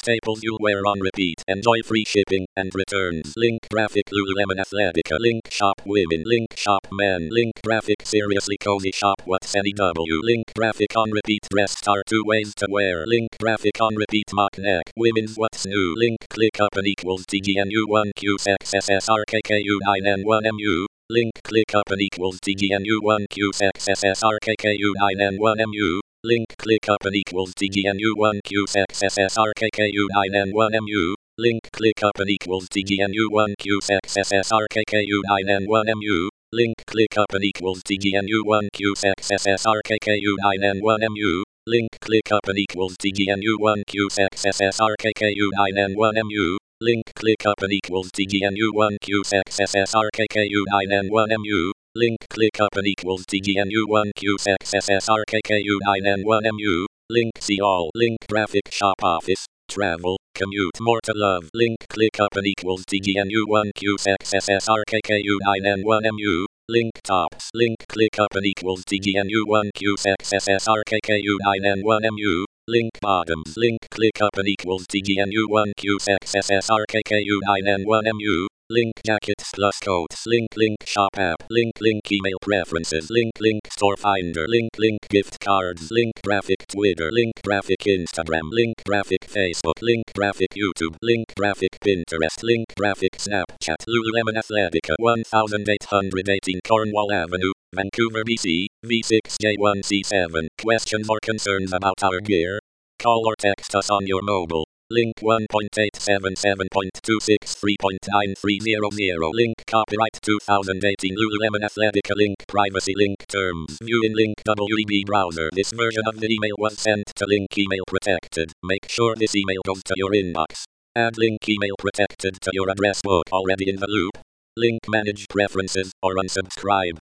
staples you'll wear on repeat. Enjoy free shipping and returns. Link graphic Lululemon Athletica. Link shop women. Link shop men. Link graphic seriously cozy shop what's NEW. Link graphic on repeat dress star 2 ways to wear. Link graphic on repeat mock neck. Women's what's new. Link click up and equals TGNU1QSXSSRKKU9N1MU. Link click up and equals TGNU1QSXSSRKKU9N1MU. Link click up and equals TGNU1QSXSSRKKU9N1MU. Link click up and equals TGNU1QSXSSRKKU9N1MU. Link click up and equals TGNU1QSXSSRKKU9N1MU. Link click up and equals TGNU1QSXSSRKKU9N1MU. Link click up and equals TGNU1QSXSSRKKU9N1MU. Link click up and equals TGNU1QSXSSRKKU9N1MU. Link see all. Link graphic shop office. Travel, commute, more to love. Link click up and equals TGNU1QSXSSRKKU9N1MU. Link tops. Link click up and equals TGNU1QSXSSRKKU9N1MU. Link bottoms. Link click up and equals TGNU1QSXSSRKKU9N1MU. Link jackets plus coats. Link shop app. Link email preferences. Link store finder. Link gift cards. Link graphic Twitter. Link graphic Instagram. Link graphic Facebook. Link graphic YouTube. Link graphic Pinterest. Link graphic Snapchat. Lululemon Athletica 1818 Cornwall Avenue, Vancouver, BC, V6J1C7. Questions or concerns about our gear? Call or text us on your mobile. Link 1.877.263.9300. Link copyright 2018 Lululemon Athletica. Link privacy. Link terms. View in Link WEB browser. This version of the email was sent to Link email protected. Make sure this email goes to your inbox. Add Link email protected to your address book already in the loop. Link manage preferences or unsubscribe.